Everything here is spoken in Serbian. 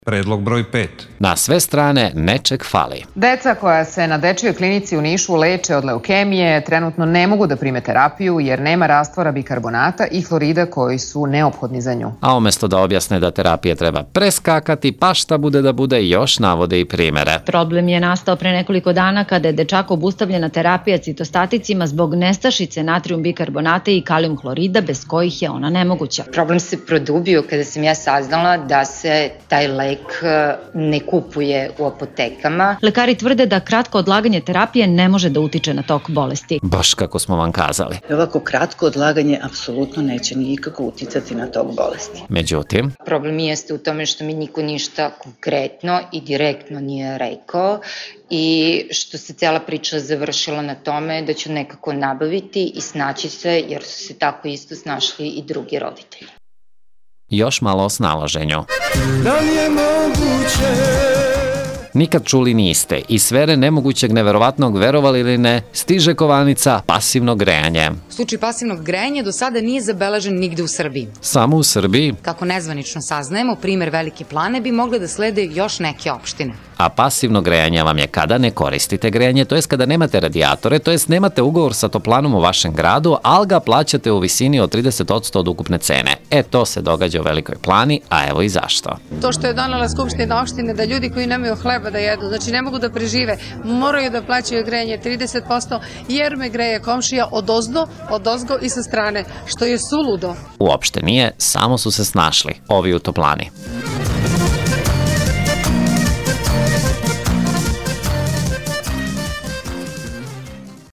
Predlog broj 5. Na sve strane nečeg fali. Deca koja se na dečijoj klinici u Nišu leče od leukemije trenutno ne mogu da prime terapiju jer nema rastvora bikarbonata i hlorida koji su neophodni za nju. A umesto da objasne da terapije treba preskakati, pa šta bude da bude, još navode i primere. Problem je nastao pre nekoliko dana kada je dečaku obustavljena terapija citostaticima zbog nestašice natrijum bikarbonata i kalijum hlorida bez kojih je ona nemoguća. Problem se produbio kada sam ja saznala da se taj lek ne kupuje u apotekama. Lekari tvrde da kratko odlaganje terapije ne može da utiče na tok bolesti. Baš kako smo vam kazali. Ovako kratko odlaganje apsolutno neće nikako uticati na tok bolesti. Međutim, problem jeste u tome što mi niko ništa konkretno i direktno nije rekao i što se cela priča završila na tome da ću nekako nabaviti i snaći se, jer su se tako isto snašli i drugi roditelji. još malo o snalaženju. Da li je moguće? Nikad čuli niste. Iz sfere nemogućeg, neverovatnog, verovali ili ne, stiže kovanica pasivno grejanje. Slučaj pasivnog grejanja do sada nije zabeležen nigde u Srbiji. Samo u Srbiji? Kako nezvanično saznajemo, primer Velike Plane bi mogle da slede još neke opštine. A pasivno grejanje vam je kada ne koristite grejanje, to jest kada nemate radijatore, to jest nemate ugovor sa toplanom u vašem gradu, ali ga plaćate u visini od 30% od ukupne cene. To se događa u Velikoj Plani, a evo i zašto. To što je donela Skupština opštine da ljudi koji nemaju hleba da jedu, znači ne mogu da prežive, moraju da plaćaju grejanje 30% jer me greje komšija odozgo i sa strane, što je suludo. Uopšte nije, samo su se snašli, ovi u toplani.